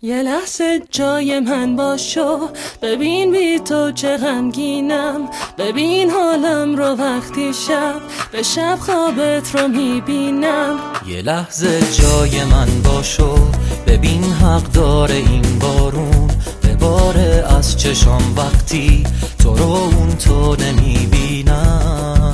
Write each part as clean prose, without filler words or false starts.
یه لحظه جای من باشو، ببین بی تو چه غمگینم. ببین حالم رو وقتی شب به شب خوابت رو میبینم. یه لحظه جای من باشو، ببین حق داره این بارون بباره از چشام وقتی تو رو اون تو نمیبینم.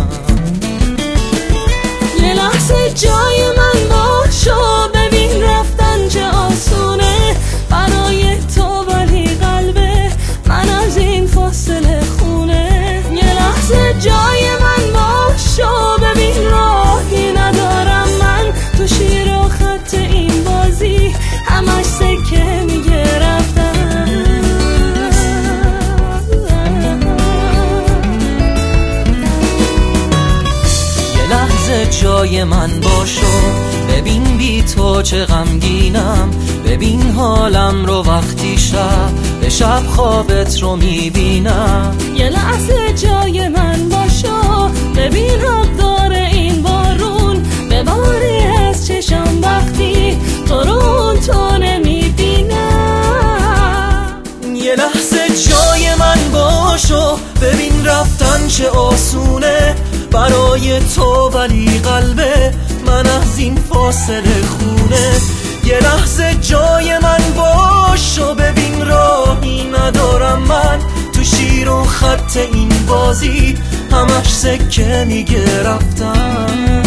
یه لحظه جای من باشو، ببین رفتن چه آسونه برای تو، ولی قلبه من از این فاصله خونه. یه لحظه جای من باشو، ببین راهی ندارم من تو شیر و خط این بازی، همش سکه میگه رفتن. یه لحظه جای من باشو، ببین بی تو چه غمگینم. ببین حالم رو وقتی شب به شب خوابت رو میبینم. یه لحظه جای من باشو، ببین حق داره این بارون بباری از چشم وقتی تو رو تو نمیبینم. یه لحظه جای من باشو، ببین رفتن چه آسونه برای تو، ولی قلبه من از این فاصله خونه. یه لحظه جای من باشو، ببین راهی ندارم من تو شیر و خط این بازی، همش سکه میگه رفتن.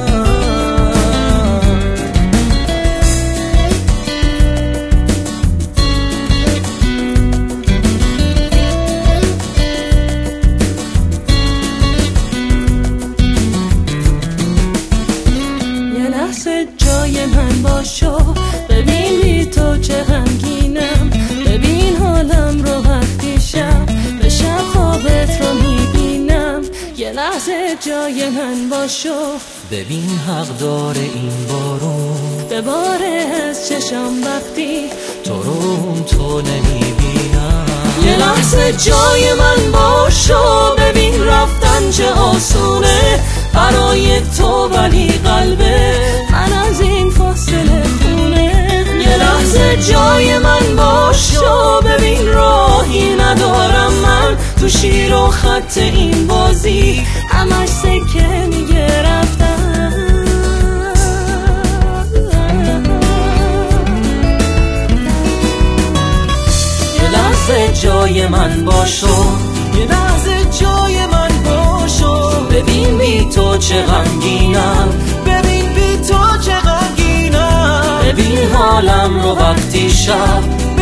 جای من باشو، ببین بی تو چه غمگینم. ببین حالم رو وقتی شب به شب خوابت رو میبینم. یه لحظه جای من باشو، ببین حق داره این بارون بباره از چشم وقتی تو رو تو نمیبینم. یه لحظه جای من باشو، ببین رفتن چه آسونه برای تو، ولی قلبه من از این فاصله خونه. یه لحظه جای من باشو، ببین راهی ندارم من تو شیر و خط این بازی، همش سکه میگه رفتن. یه لحظه جای من باشو، یه لحظه جای من باشو، ببین بی تو چه غمگینم. ببین بی تو چه غمگینم. ببین حالم رو وقتی شب